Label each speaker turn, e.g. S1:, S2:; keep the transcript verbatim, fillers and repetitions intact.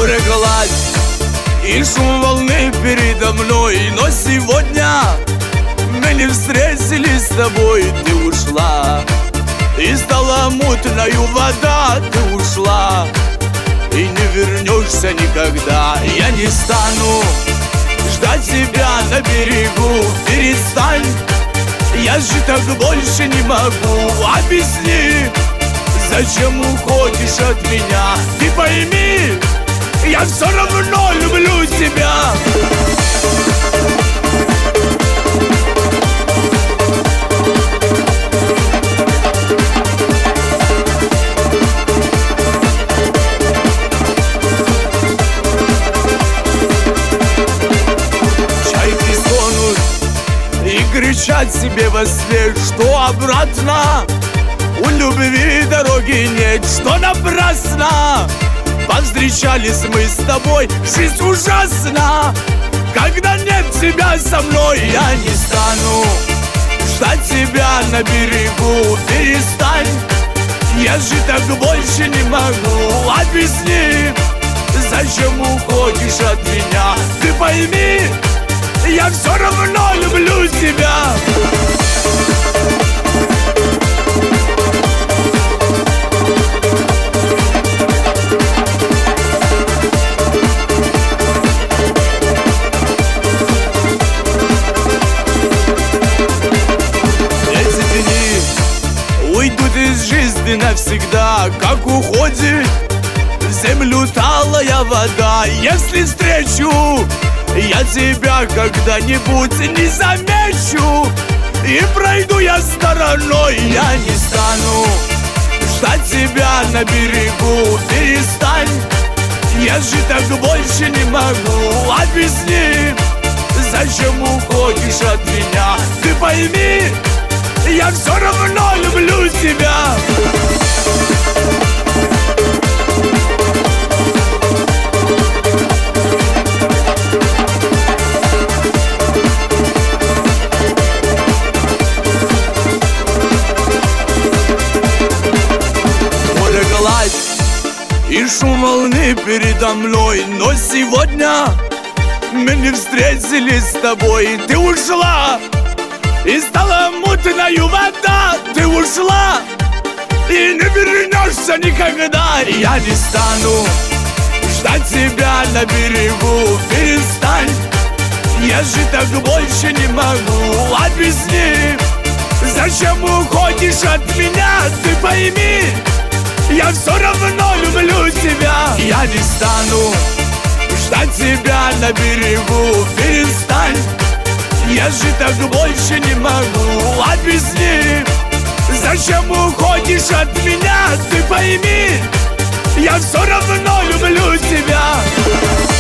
S1: Море, гладь и шум волны передо мной. Но сегодня мы не встретились с тобой. Ты ушла, и стала мутною вода. Ты ушла, и не вернешься никогда. Я не стану ждать тебя на берегу. Перестань, я же так больше не могу. Объясни, зачем уходишь от меня? Ты пойми, я все равно люблю тебя. Чайки стонут и кричат себе во сне, что обратно у любви дороги нет, что напрасно повстречались мы с тобой. Жизнь ужасна, когда нет тебя со мной. Я не стану ждать тебя на берегу. Перестань, я же так больше не могу. Объясни, зачем уходишь от меня? Ты пойми, я все равно люблю тебя. Уйдут из жизни навсегда, как уходит в землю талая вода. Если встречу я тебя когда-нибудь, не замечу, и пройду я стороной. Я не стану ждать тебя на берегу. Перестань, я же так больше не могу. Объясни, зачем уходишь от меня? Ты пойми, я все равно люблю тебя. Море, гладь и шум волны передо мной. Но сегодня мы не встретились с тобой. Ты ушла, и стала мутною вода. Ты ушла, и не вернешься никогда. Я не стану ждать тебя на берегу. Перестань, я же так больше не могу. Объясни, зачем уходишь от меня? Ты пойми, я все равно люблю тебя. Я не стану ждать тебя на берегу. Перестань, я же так больше не могу. Объясни, зачем уходишь от меня? Ты пойми, я все равно люблю тебя.